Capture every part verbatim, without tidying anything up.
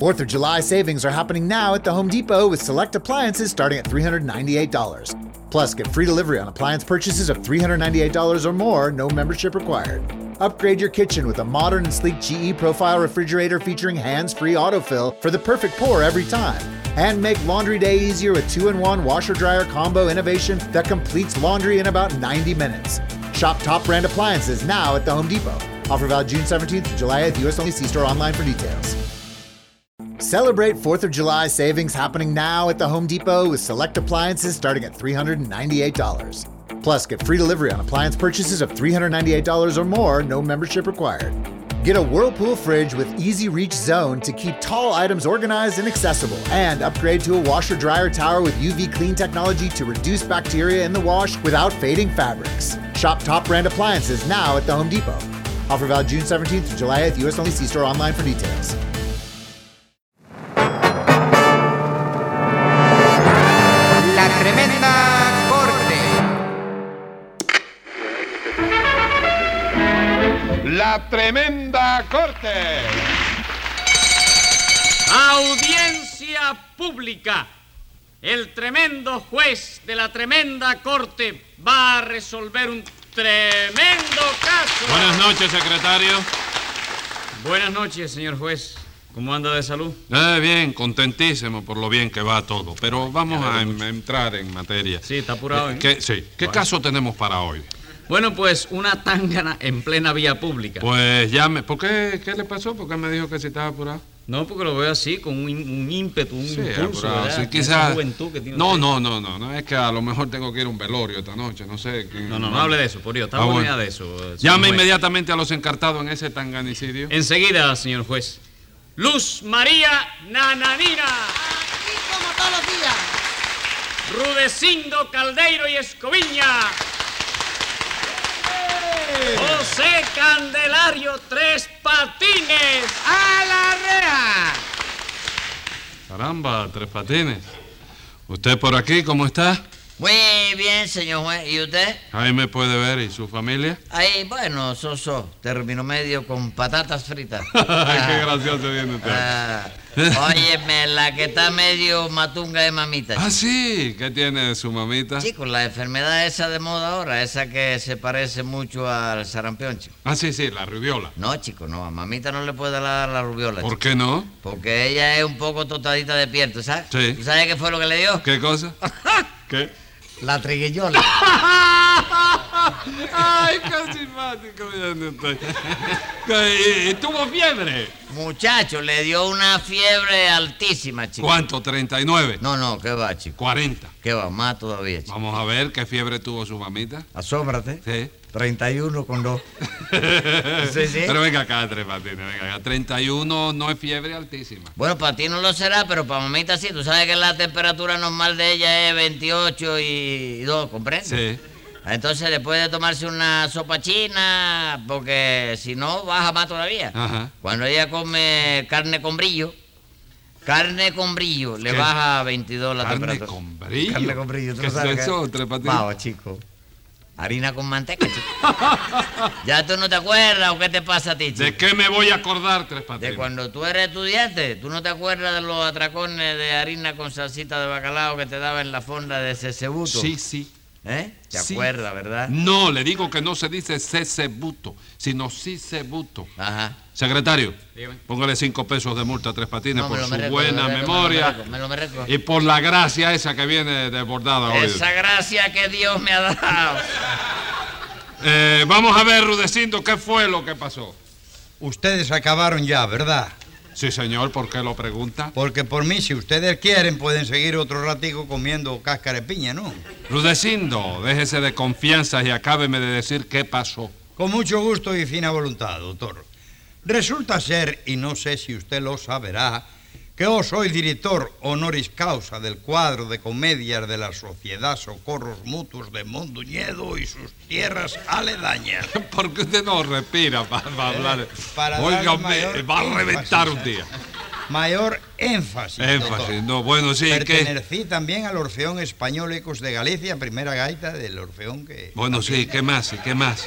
fourth of July savings are happening now at the Home Depot with select appliances starting at three hundred ninety-eight dollars. Plus, get free delivery on appliance purchases of three hundred ninety-eight dollars or more, no membership required. Upgrade your kitchen with a modern and sleek G E Profile refrigerator featuring hands-free autofill for the perfect pour every time. And make laundry day easier with two in one washer-dryer combo innovation that completes laundry in about ninety minutes. Shop top brand appliances now at the Home Depot. Offer valid June seventeenth to July eighth, U S only. See store online for details. Celebrate fourth of July savings happening now at the Home Depot with select appliances starting at three hundred ninety-eight dollars. Plus, get free delivery on appliance purchases of three hundred ninety-eight dollars or more, no membership required. Get a Whirlpool fridge with Easy Reach Zone to keep tall items organized and accessible. And upgrade to a washer-dryer tower with U V clean technology to reduce bacteria in the wash without fading fabrics. Shop top brand appliances now at the Home Depot. Offer valid June seventeenth to July eighth, U S only. See store online for details. La Tremenda Corte. La Tremenda Corte. Audiencia pública. El tremendo juez de la Tremenda Corte va a resolver un tremendo caso. Buenas noches, secretario. Buenas noches, señor juez. ¿Cómo anda de salud? Eh, bien, contentísimo por lo bien que va todo. Pero vamos a em- entrar en materia. Sí, está apurado, ¿eh? ¿Qué, sí. ¿Qué Bueno. caso tenemos para hoy? Bueno, pues una tángana en plena vía pública. Pues ya me... ¿Por qué? ¿Qué le pasó? ¿Por qué me dijo que si estaba apurado? No, porque lo veo así, con un, un ímpetu, un Sí, impulso, apurado. ¿verdad? Sí, Esa quizás... juventud que tiene No, usted. no, no, no, no. Es que a lo mejor tengo que ir a un velorio esta noche. No sé. que- No, no, no hable de eso, por Dios. Está Ah, buena bueno. de eso. señor Llame juez. inmediatamente a los encartados en ese tanganicidio. Enseguida, señor juez. Luz María Nananina. Aquí como todos los días. Rudecindo Caldeiro y Escoviña. José Candelario Tres Patines. ¡A la reja! Caramba, Tres Patines. ¿Usted por aquí cómo está? Muy bien, señor juez. ¿Y usted? Ahí me puede ver. ¿Y su familia? Ahí, bueno, soso, término medio con patatas fritas. Qué gracioso viene usted. Ah, óyeme, la que está medio matunga de mamita. Ah, chico. sí. ¿Qué tiene de su mamita? Chicos, la enfermedad esa de moda ahora, esa que se parece mucho al sarampión, chico. Ah, sí, sí, la rubiola. No, chico, no, a mamita no le puede dar la rubiola, ¿Por chico. qué no? Porque ella es un poco tostadita de piel, ¿tú sabes? Sí. ¿Tú sabes qué fue lo que le dio? ¿Qué cosa? ¿Qué? La triguillola. Ay, qué simpático viene usted. ¿Y, y tuvo fiebre? Muchacho, le dio una fiebre altísima, chico. ¿Cuánto? ¿treinta y nueve? No, no, ¿qué va, chico? cuarenta. ¿Qué va? Más todavía, chico. Vamos a ver qué fiebre tuvo su mamita. Asómbrate. Sí. treinta y uno con dos. Sí, sí. Pero venga acá, Tres Patines, venga acá. treinta y uno no es fiebre altísima. Bueno, para ti no lo será, pero para mamita sí. Tú sabes que la temperatura normal de ella es veintiocho y dos, ¿comprendes? Sí. Entonces después de tomarse una sopa china, porque si no baja más todavía. Ajá. Cuando ella come carne con brillo, carne con brillo, le ¿Qué? baja a veintidós la Carne temperatura. con brillo. Carne con brillo, ¿tú ¿Qué no sabes es qué? eso, Tres Patines? Vamos, chico. Harina con manteca, chico. ¿Ya tú no te acuerdas o qué te pasa a ti, chico? ¿De qué me voy a acordar, Tres De Patines? cuando tú eres estudiante, ¿tú no te acuerdas de los atracones de harina con salsita de bacalao que te daba en la fonda de Cesebuto? Sí, sí. ¿Eh? ¿Te Sí. acuerdas, verdad? No, le digo que no se dice cesebuto, sino cisebuto. Ajá. Secretario, Dígame. póngale cinco pesos de multa a Tres Patines No, me por lo su merezco, buena me lo merezco, memoria Me lo merezco, me lo merezco. y por la gracia esa que viene desbordada hoy. Esa gracia que Dios me ha dado. Eh, vamos a ver, Rudecindo, ¿qué fue lo que pasó? Ustedes acabaron ya, ¿verdad? Sí, señor, ¿por qué lo pregunta? Porque por mí, si ustedes quieren, pueden seguir otro ratico comiendo cáscara de piña, ¿no? Rudecindo, déjese de confianzas y acábeme de decir qué pasó. Con mucho gusto y fina voluntad, doctor. Resulta ser, y no sé si usted lo saberá, que yo soy director honoris causa del cuadro de comedias de la Sociedad Socorros Mutuos de Mondoñedo y sus tierras aledañas. ¿Por qué usted no respira para hablar? Para Oiga, darle me mayor va a reventar énfasis, un día. Mayor énfasis, Énfasis, doctor. no, bueno, sí, ¿qué? Pertenecí también al Orfeón Español Ecos de Galicia, primera gaita del Orfeón que... Bueno, sí, ¿qué más? ¿Y qué más?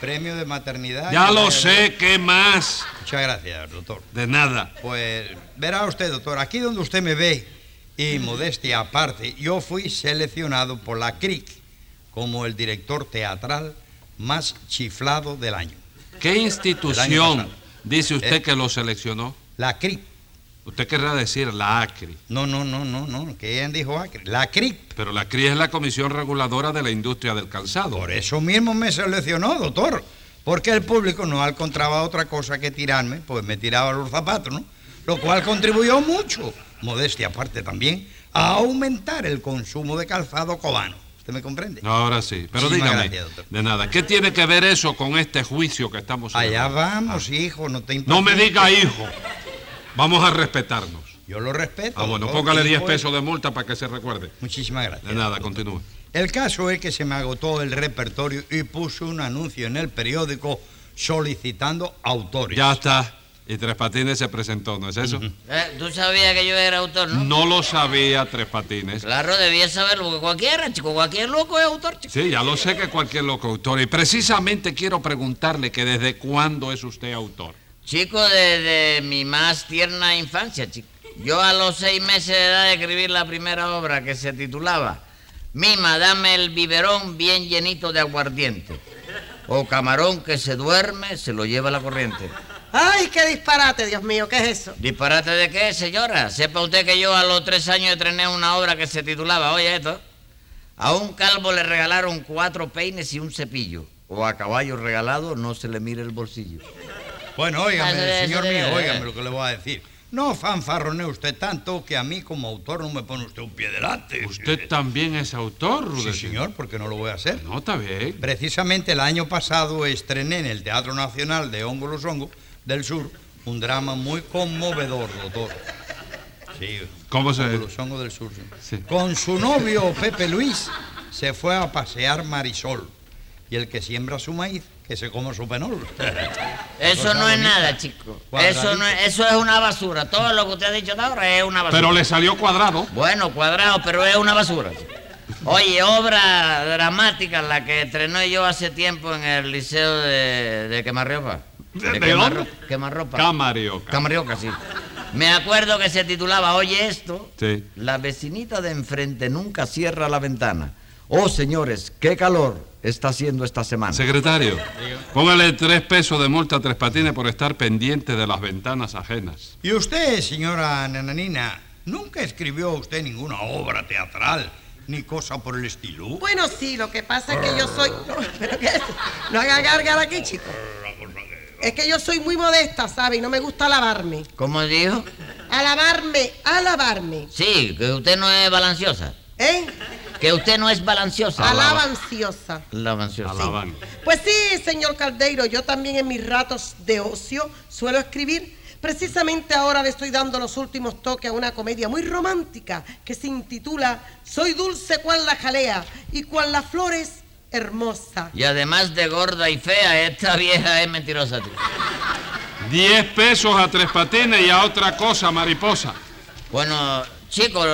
premio de maternidad. Ya y lo de- sé, ¿qué más? Muchas gracias, doctor. De nada. Pues verá usted, doctor, aquí donde usted me ve, y modestia aparte, yo fui seleccionado por la C R I C como el director teatral más chiflado del año. ¿Qué El año institución pasado. dice usted ¿Eh? que lo seleccionó? La C R I C. Usted querrá decir la ACRI. No, no, no, no, no, que ella dijo ACRI. La C R I C. Pero la C R I es la Comisión Reguladora de la Industria del Calzado. Por eso mismo me seleccionó, doctor. Porque el público no encontraba otra cosa que tirarme, pues me tiraba los zapatos, ¿no? Lo cual contribuyó mucho, modestia aparte también, a aumentar el consumo de calzado cubano. ¿Usted me comprende? No, ahora sí. Pero Muchísimas dígame, gracias, doctor. de nada, ¿qué tiene que ver eso con este juicio que estamos Allá celebrando? vamos, hijo, no te No me impacientes. diga hijo. Vamos a respetarnos. Yo lo respeto. Ah, bueno, doctor, póngale diez hijo, pesos de multa para que se recuerde. Muchísimas gracias. De nada, doctor. continúe. El caso es que se me agotó el repertorio y puse un anuncio en el periódico solicitando autores. Ya está. Y Tres Patines se presentó, ¿no es eso? Eh, ¿Tú sabías que yo era autor, no? No lo sabía Tres Patines. Claro, debías saberlo, porque cualquiera, chico, cualquier loco es autor, chico. Sí, ya lo sé que cualquier loco autor. Y precisamente quiero preguntarle que desde cuándo es usted autor. Chico, desde mi más tierna infancia, chico. Yo a los seis meses de edad de escribir la primera obra que se titulaba Mima, dame el biberón bien llenito de aguardiente. O camarón que se duerme, se lo lleva la corriente. ¡Ay, qué disparate, Dios mío! ¿Qué es eso? ¿Disparate de qué, señora? Sepa usted que yo a los tres años estrené una obra que se titulaba, oye esto, a un calvo le regalaron cuatro peines y un cepillo. O a caballo regalado no se le mire el bolsillo. Bueno, Ah, óigame, eso de- señor eso de- mío, óigame lo que le voy a decir. No fanfarronee usted tanto que a mí como autor no me pone usted un pie delante. ¿Usted también es autor, Sí, Rudecindo? señor, porque no lo voy a hacer. No, está bien. Precisamente el año pasado estrené en el Teatro Nacional de Hongo Los Hongos del Sur un drama muy conmovedor, doctor. Sí, ¿Cómo se...? Hongo Los Hongos del Sur. Sí. Sí. Con su novio Pepe Luis se fue a pasear Marisol. Y el que siembra su maíz, que se coma su penol. Eso Cosa no es bonita. nada, chico. Cuadradito. Eso, no es, eso es una basura. Todo lo que usted ha dicho hasta ahora es una basura. Pero le salió cuadrado. Bueno, cuadrado, pero es una basura. Oye, obra dramática la que estrenó yo hace tiempo en el liceo de, de Quemarropa. ¿De- de Quemarro- dónde? Quemarropa. Camarioca. Camarioca, sí. Me acuerdo que se titulaba, oye esto, Sí. la vecinita de enfrente nunca cierra la ventana. Oh, señores, qué calor está haciendo esta semana. Secretario, póngale tres pesos de multa a Tres Patines por estar pendiente de las ventanas ajenas. Y usted, señora Nananina, ¿nunca escribió usted ninguna obra teatral ni cosa por el estilo? Bueno, sí, lo que pasa es que yo soy... No, pero ¿qué es? No haga gárgara aquí, chico. Es que yo soy muy modesta, ¿sabe? Y no me gusta alabarme. ¿Cómo dijo? Alabarme, alabarme. Sí, que usted no es balanciosa. ¿Eh? Que usted no es balanciosa. Alabanciosa. Balanciosa. Alaban. Pues sí, señor Caldeiro, yo también en mis ratos de ocio suelo escribir. Precisamente ahora le estoy dando los últimos toques a una comedia muy romántica que se intitula Soy dulce cual la jalea y cual las flores hermosa. Y además de gorda y fea, esta vieja es mentirosa, tío. Diez pesos a Tres Patines y a otra cosa, mariposa. Bueno, chicos,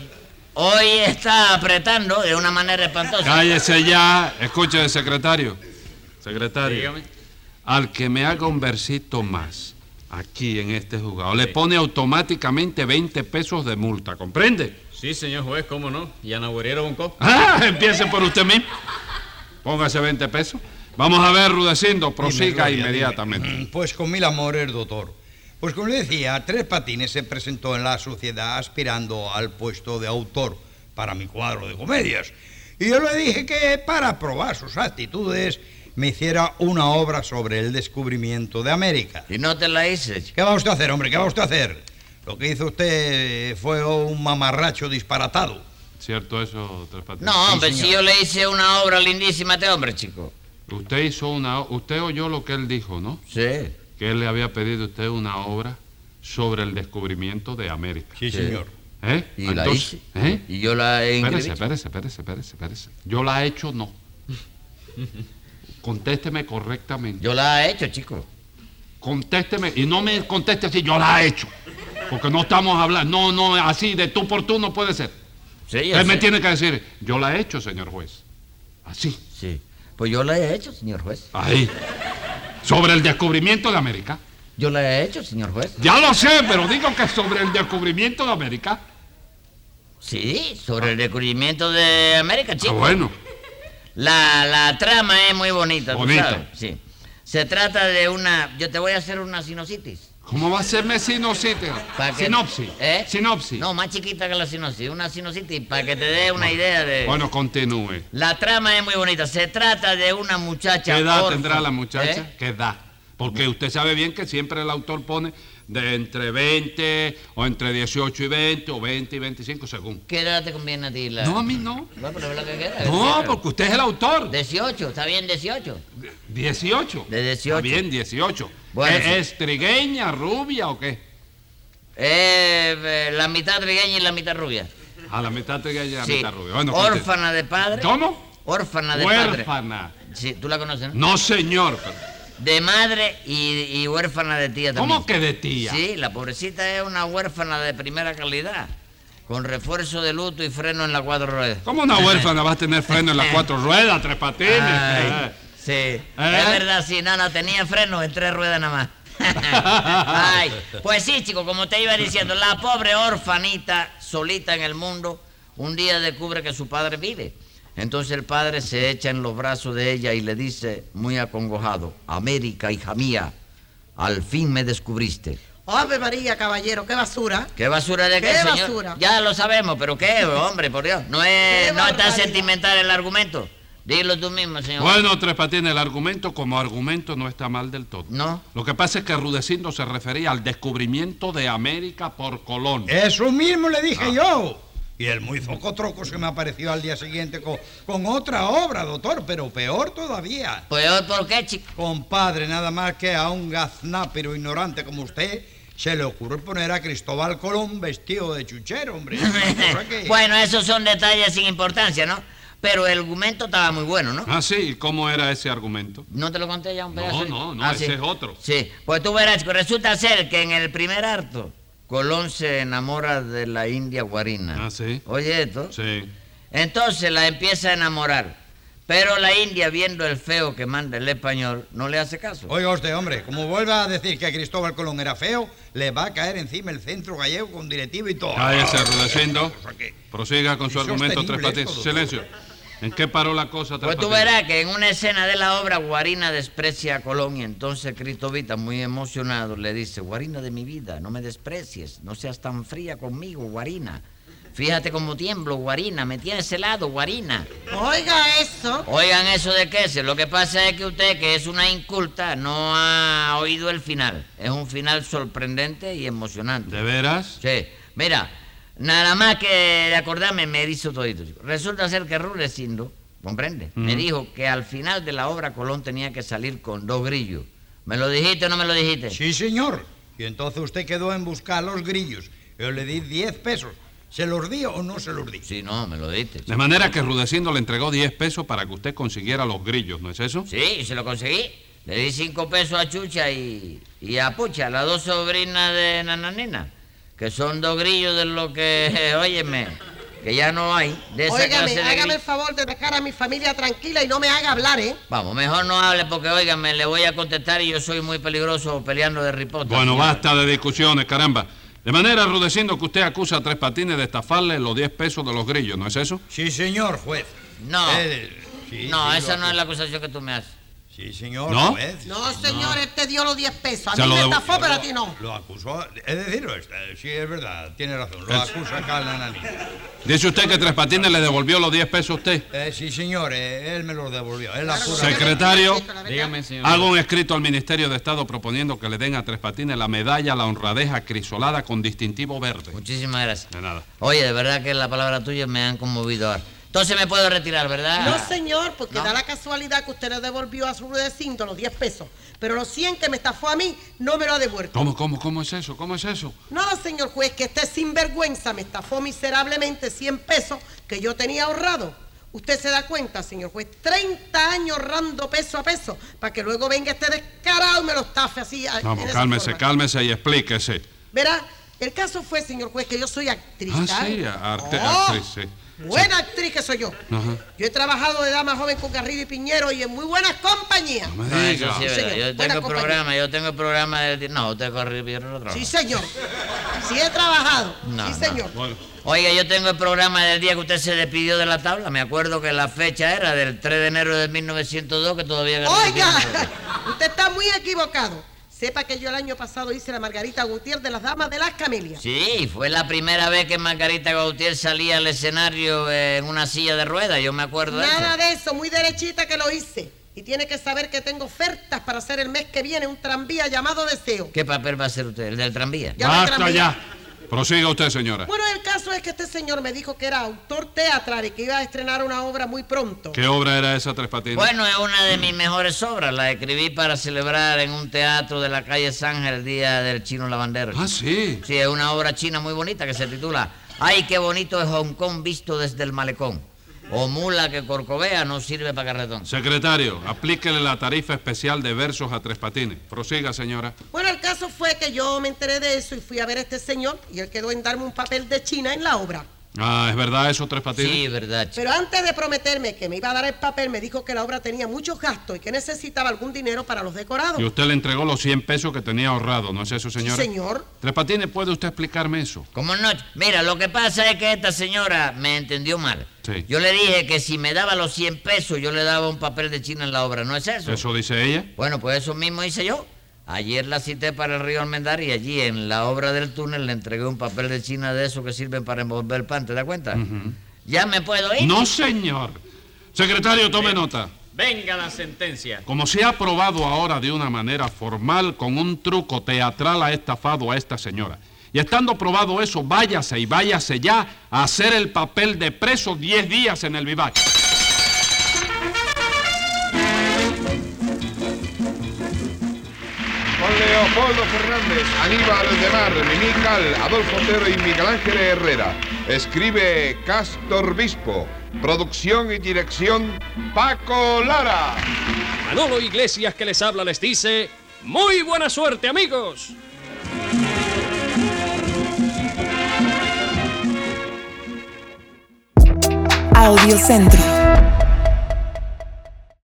hoy está apretando de una manera espantosa. Cállese ya. Escuche, secretario. Secretario. Dígame. Al que me haga un versito más aquí en este juzgado, le pone automáticamente veinte pesos de multa, ¿comprende? Sí, señor juez, cómo no. Y Ana Guerrero Bonco. Ah, empiece por usted mismo. Póngase veinte pesos. Vamos a ver, Rudecindo, prosiga Dime, Gloria, inmediatamente. dime. Pues con mil amores, doctor. Pues como le decía, Tres Patines se presentó en la sociedad aspirando al puesto de autor para mi cuadro de comedias. Y yo le dije que para probar sus actitudes me hiciera una obra sobre el descubrimiento de América. Y no te la hice, chico. ¿Qué va usted a hacer, hombre? ¿Qué va usted a hacer? Lo que hizo usted fue un mamarracho disparatado. ¿Cierto eso, Tres Patines? No, hombre, señor. si yo le hice una obra lindísima a este hombre, chico. Usted hizo una... Usted oyó lo que él dijo, ¿no? Sí. Que él le había pedido a usted una obra sobre el descubrimiento de América. Sí, Sí. señor. ¿Eh? Y la Entonces, hice. ¿eh? Y yo la he Espérese, inscrito. espérese, espérese, espérese, espérese. Yo la he hecho, no. Contésteme correctamente. Yo la he hecho, chico. Contésteme, y no me conteste así, yo la he hecho. Porque no estamos hablando, no, no, así de tú por tú no puede ser. Sí, yo Usted me sé. tiene que decir, yo la he hecho, señor juez. Así. Sí. Pues yo la he hecho, señor juez. Ahí. Sobre el descubrimiento de América. Yo la he hecho, señor juez. Ya lo sé, pero digo que sobre el descubrimiento de América. Sí, sobre el descubrimiento de América, Ah, chico. bueno. La, la trama es muy bonita, ¿tú Bonita. sabes? Sí. Se trata de una... Yo te voy a hacer una sinusitis. ¿Cómo va a serme sinusitis? Pa' que- Sinopsis. ¿Eh? Sinopsis. No, más chiquita que la sinusitis. Una sinusitis, para que te dé una idea de... Bueno, continúe. La trama es muy bonita. Se trata de una muchacha... ¿Qué edad órfana. tendrá la muchacha? ¿Eh? ¿Qué edad? Porque usted sabe bien que siempre el autor pone de entre veinte o entre dieciocho y veinte o veinte y veinticinco según. ¿Qué edad te conviene a ti? La... No, a mí no. No, pero es lo que queda. No, porque usted es el autor. dieciocho, está bien dieciocho. dieciocho. De dieciocho. Está bien, dieciocho. Bueno, ¿Es, sí. es trigueña, rubia o qué? Eh, eh, la mitad trigueña y la mitad rubia. A la mitad trigueña y a la Sí. mitad rubia. Bueno, Órfana de padre. ¿cómo? Órfana de padre. Huérfana. Sí, tú la conoces, ¿no? No, señor. pero- De madre y, y huérfana de tía también. ¿Cómo que de tía? Sí, la pobrecita es una huérfana de primera calidad, con refuerzo de luto y freno en las cuatro ruedas. ¿Cómo una huérfana va a tener freno en las cuatro ruedas, tres patines? Ay, Eh. sí, es verdad, sí, no, no, tenía freno en tres ruedas nada más. Ay, pues sí, chico, como te iba diciendo, la pobre orfanita, solita en el mundo, un día descubre que su padre vive. Entonces el padre se echa en los brazos de ella y le dice, muy acongojado, América, hija mía, al fin me descubriste. Ave María, caballero, qué basura. ¿Qué basura de qué, ¿Qué señor? basura? Ya lo sabemos, pero qué, hombre, por Dios. No es, Qué no está barbaridad. sentimental el argumento. Dilo tú mismo, señor. Bueno, Tres Patines, el argumento como argumento no está mal del todo. No. Lo que pasa es que Rudecindo se refería al descubrimiento de América por Colón. Eso mismo le Ah. dije yo. Y el muy zocotroco se me apareció al día siguiente con, con otra obra, doctor, pero peor todavía. Peor, ¿por qué, chico? Compadre, nada más que a un gaznápero ignorante como usted se le ocurre poner a Cristóbal Colón vestido de chuchero, hombre. Una cosa que- Bueno, esos son detalles sin importancia, ¿no? Pero el argumento estaba muy bueno, ¿no? Ah, sí, ¿y cómo era ese argumento? ¿No te lo conté ya un No, pedazo? no, no, Ah, ese sí. es otro. Sí, pues tú verás, chico, resulta ser que en el primer acto Colón se enamora de la india Guarina. Ah, ¿sí? Oye esto. Sí. Entonces la empieza a enamorar. Pero la india, viendo el feo que manda el español, no le hace caso. Oiga usted, hombre, como vuelva a decir que Cristóbal Colón era feo, le va a caer encima el centro gallego con directivo y todo. Cállese, Rudecindo. Cosa que- Prosiga con su argumento, Tres Insostenible Patines. esto, Silencio. ¿En qué paró la cosa, Tres Pues tú Patines? verás que en una escena de la obra Guarina desprecia a Colón y entonces Cristovita, muy emocionado, le dice, Guarina de mi vida, no me desprecies, no seas tan fría conmigo, Guarina. Fíjate cómo tiemblo, Guarina, me tienes helado, Guarina. Oiga eso. Oigan eso de qué es, lo que pasa es que usted, que es una inculta, no ha oído el final. Es un final sorprendente y emocionante. ¿De veras? Sí, mira, nada más que de acordarme me hizo todito, chico. Resulta ser que Rudecindo, comprende, me Ujú. dijo que al final de la obra Colón tenía que salir con dos grillos. ¿Me lo dijiste o no me lo dijiste? Sí, señor. Y entonces usted quedó en buscar los grillos. Yo le di diez pesos. ¿Se los di o no se los di? Sí, no, me lo dijiste. chico. De manera que Rudecindo le entregó diez pesos para que usted consiguiera los grillos, ¿no es eso? Sí, se lo conseguí. Le di cinco pesos a Chucha y, y a Pucha, las dos sobrinas de Nananina, que son dos grillos de lo que, óyeme, que ya no hay, de esa Óigame, clase de hágame el grillos. favor de dejar a mi familia tranquila y no me haga hablar, ¿eh? Vamos, mejor no hable porque, óigame, le voy a contestar y yo soy muy peligroso peleando de ripota. Bueno, señora. basta de discusiones, caramba. De manera, Rudecindo, que usted acusa a Tres Patines de estafarle los diez pesos de los grillos, ¿no es eso? Sí, señor, juez. No, Eh, sí, no, sí, esa lo no es la acuso. acusación que tú me haces. Sí, señor, ¿No? juez. No, señor, él te dio los diez pesos. A Se mí lo me devo- estafó, pero a ti no. Lo acusó, es decir, este, sí, es verdad, tiene razón, lo Es- acusa acá la nanita. Dice usted que Tres Patines le devolvió los diez pesos a usted. Eh, sí, señor, eh, él me los devolvió, él la jura. Secretario, Dígame, señor. hago un escrito al Ministerio de Estado proponiendo que le den a Tres Patines la medalla a la honradez acrisolada con distintivo verde. Muchísimas gracias. De nada. Oye, de verdad que la palabra tuya me han conmovido ahora. Entonces me puedo retirar, ¿verdad? No, señor, porque No. da la casualidad que usted le devolvió a su Rudecindo los diez pesos. Pero los cien que me estafó a mí, no me lo ha devuelto. ¿Cómo, cómo, cómo es eso? ¿Cómo es eso? No, señor juez, que este sinvergüenza me estafó miserablemente cien pesos que yo tenía ahorrado. Usted se da cuenta, señor juez, treinta años ahorrando peso a peso, para que luego venga este descarado y me lo estafe así. a- en Vamos, esa cálmese, forma. cálmese y explíquese. Verá, el caso fue, señor juez, que yo soy actriz. Ah, ¿sabe? sí, arte- Oh, actriz, sí. Buena actriz que soy yo. Ajá. Yo he trabajado de dama joven con Garrido y Piñero y en muy buenas compañías. No me No, eso diga. sí es Sí, verdad. señor. Yo Buena tengo compañía. programa, yo tengo programa de... No, usted corre bien otro trabajo. Sí, señor. Sí he trabajado. No, sí, no. señor. Oiga, yo tengo el programa del día que usted se despidió de la tabla. Me acuerdo que la fecha era del tres de enero de mil novecientos dos, que todavía... Oiga, usted está muy equivocado. Sepa que yo el año pasado hice la Margarita Gutiérrez de las Damas de las Camelias. Sí, fue la primera vez que Margarita Gautier salía al escenario en una silla de ruedas, yo me acuerdo de Nada eso. de eso, muy derechita que lo hice. Y tiene que saber que tengo ofertas para hacer el mes que viene un tranvía llamado Deseo. ¿Qué papel va a hacer usted? ¿El del tranvía? Ya me Basta tranvía. ya. Prosiga usted, señora. Bueno, el caso es que este señor me dijo que era autor teatral y que iba a estrenar una obra muy pronto. ¿Qué obra era esa, Tres Patines? Bueno, es una de mis mejores obras. La escribí para celebrar en un teatro de la calle Sángel el Día del Chino Lavandero. Ah, sí. Sí, es una obra china muy bonita que se titula Ay, qué bonito es Hong Kong visto desde el malecón. O mula que corcovea no sirve para carretón. Secretario, aplíquele la tarifa especial de versos a Tres Patines. Prosiga, señora. Bueno, el caso fue que yo me enteré de eso y fui a ver a este señor y él quedó en darme un papel de China en la obra. Ah, ¿es verdad eso, Tres Patines? Sí, verdad, chico. Pero antes de prometerme que me iba a dar el papel, me dijo que la obra tenía muchos gastos y que necesitaba algún dinero para los decorados. Y usted le entregó los cien pesos que tenía ahorrado, ¿no es eso, señora? Sí, señor. Tres Patines, ¿puede usted explicarme eso? ¿Cómo no? Mira, lo que pasa es que esta señora me entendió mal. Sí. Yo le dije que si me daba los cien pesos, yo le daba un papel de China en la obra, ¿no es eso? ¿Eso dice ella? Bueno, pues eso mismo hice yo. Ayer la cité para el río Almendar y allí en la obra del túnel le entregué un papel de China de esos que sirven para envolver pan, ¿te das cuenta? ¿Ya me puedo ir? No, señor. Secretario, tome nota. Venga la sentencia. Como se ha aprobado ahora de una manera formal, con un truco teatral ha estafado a esta señora. Y estando probado eso, váyase y váyase ya a hacer el papel de preso diez días en el vivac. Con Leopoldo Fernández, Aníbal de Mar, Mimical, Adolfo Otero y Miguel Ángel Herrera. Escribe Castor Bispo. Producción y dirección Paco Lara. Manolo Iglesias, que les habla, les dice: ¡muy buena suerte, amigos! Audiocentro.